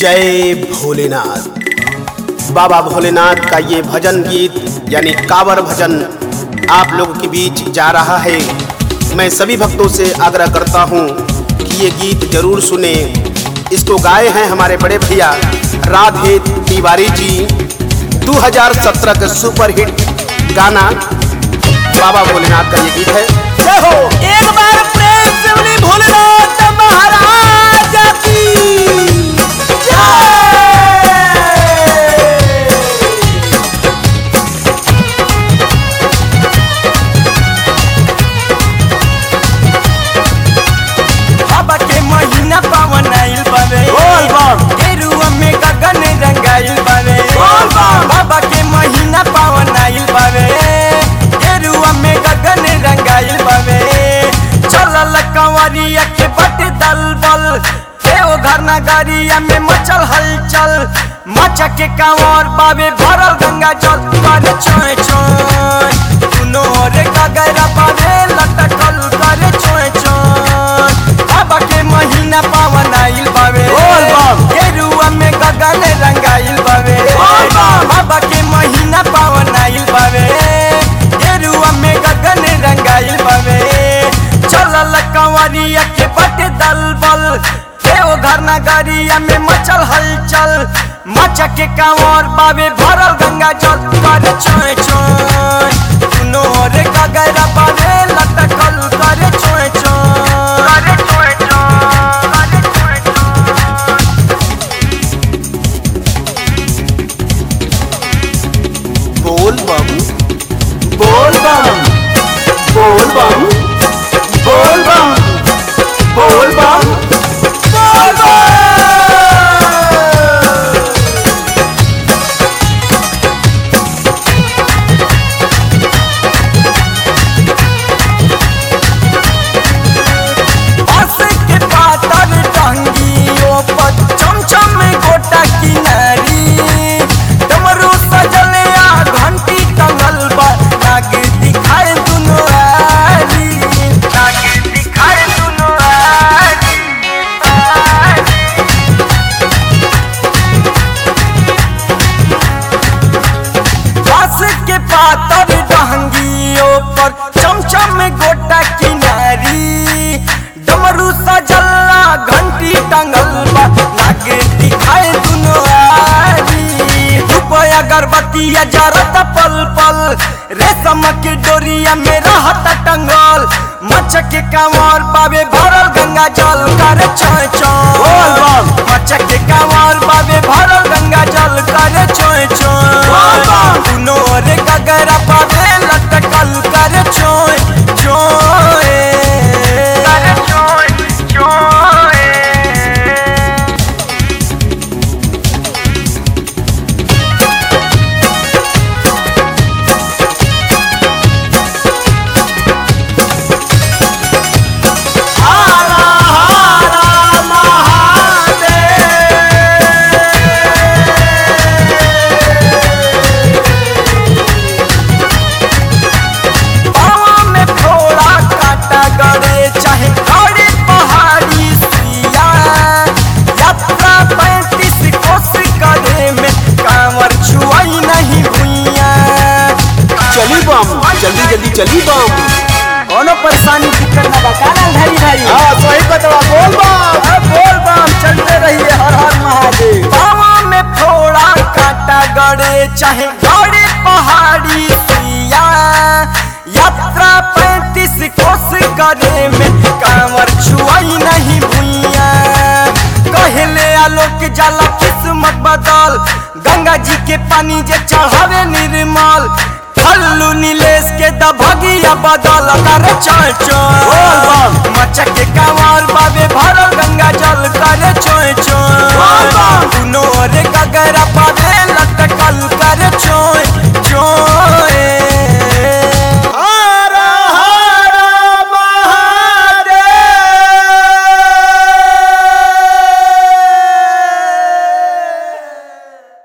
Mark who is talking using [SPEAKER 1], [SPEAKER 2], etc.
[SPEAKER 1] जय भोलेनाथ। बाबा भोलेनाथ का ये भजन गीत यानी कांवर भजन आप लोगों के बीच जा रहा है। मैं सभी भक्तों से आग्रह करता हूँ कि ये गीत जरूर सुने। इसको गाए हैं हमारे बड़े भैया राधे तिवारी जी। 2017 का सुपरहिट गाना बाबा भोलेनाथ का ये गीत है। जय हो।
[SPEAKER 2] एक बार प्रेम से बोली भोलेनाथ महाराज की बाबा के महीना पावन आइल बावे। गेरुआ में गगन रंगाइल बावे। बाबा के महीना पावन आइल बावे। गेरुआ में गगन रंगाइल बावे। चलल कंवरिया के बट दलबल देव घर नगरिया में मचल हलचल। मचा के कांवर बाबे भरल गंगा जल करे छोए छोए। दुनो रे गगरा बाबे लटकल करे छोए छोए। बाबा के महीना पावन आइल बावे। गेरुआ में गगन रंगाइल बावे। बाबा के महीना पावन आइल बावे। गेरुआ में गगन रंगाइल बावे। चलल कंवरिया के बट दलबल देव घर नगरिया में मचल हलचल। मचा के कांवर बाबे भरल गंगा जल करे छोए छोए। दुनो रे गगरा बाबे लटकल करे छोए छोए। करे छोए छोए। करे छोए छोए।
[SPEAKER 1] बोल बम बोल बम बोल बम बोल बम बोल बम बोल बम।
[SPEAKER 2] बांस के पातर टंगियों पर चमचम गोटा किनारी। डमरू सजल आ घंटी टंगल बा नाग दिखाए दुनो आरी। नाग दिखाए दुनो आरी। बांस के पातर टंगियों पर चमचम गोटा किनारी। डमरू सजल्ला घंटी टंगल बा नाग दिखाए दुनो आरी। रुपया अगरबत्तिया जरत पल पल रेशम के डोरिया में रहत टंगल। मच के कांवर बाबे भरल गंगा जल करे छोए छोए। मच के कांवर बाबे भरल गंगा जल करे छोए छोए। दुनो रे गगरा बाबे लटकल करे छोए छोए। करे छोए छोए। हारा हारा महादेव। पावा में फोड़ा काटा गड़े चाहे गड़े पहाड़ी सुइया। यात्रा 35 कोस करे में कांवर छुआई नहीं भुइया।
[SPEAKER 1] चली बम जल्दी जल्दी चली बम।
[SPEAKER 2] कोनो परेशानी दिक्कत ना बा कानल धरी धरी।
[SPEAKER 1] हाँ सही बतवा। बोल बम
[SPEAKER 2] बोल बम चलते रहिए हर हर महादेव। पावा में फोड़ा काटा गड़े चाहे गड़े पहाड़ी सुइया। यात्रा 35 कोस करे में कांवर छुआई नहीं भुइया। कहले आलोक जाला किस्मत बदल गंगा जी के पानी जे चढ़ावे निर्मल। हल्लू नीलेश के दभगिया बदल करे छोए छोए। मचक के कांवर बाबे भरल गंगा जल करे छोए छोए।